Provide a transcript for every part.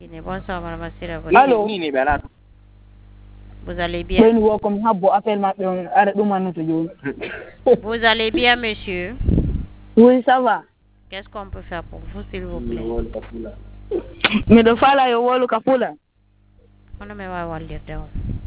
Bonsoir, madame Assira. Allô? Vous allez bien? Vous allez bien, monsieur? Oui, ça va. Qu'est-ce qu'on peut faire pour vous, s'il vous plaît? Mais de fala yo wolu kapula. On me va wallir down.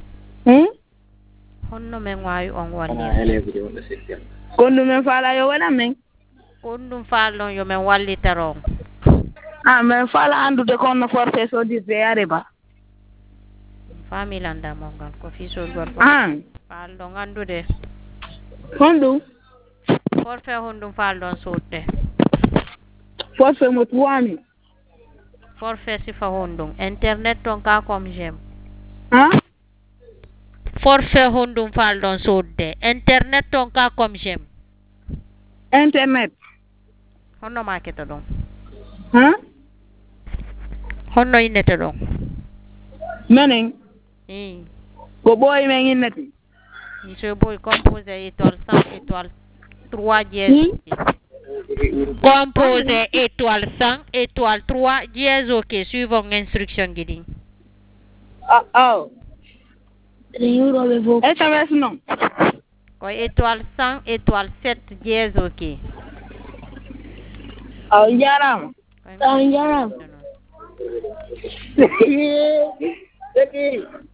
On me va on wallir. Kondu men fala yo wala men. Kondu fala yo men walli taron. Ah, men fala andu de konno force so di ba. Famille anda mongal ko fi so gor. Ah. Fala andu de. Kondu. Forfe hondu fala sotte. Forfe mo 3000. Forfait si fa hondu. Internet ton ka comme j'aime. Hein? Forfait hondu fala sotte. Internet ton ka comme j'aime. Internet. Honno maketa don. Hein? Honno inete don. Mening. Go boy men inete. Monsieur Boy composé étoile 100 étoile 3 dièse. Composé étoile 100 étoile 3 dièse OK suivons instruction guiding. Oh. SMS non. Étoile 100 étoile 7 dièse OK. Oh yaram. Oh yaram.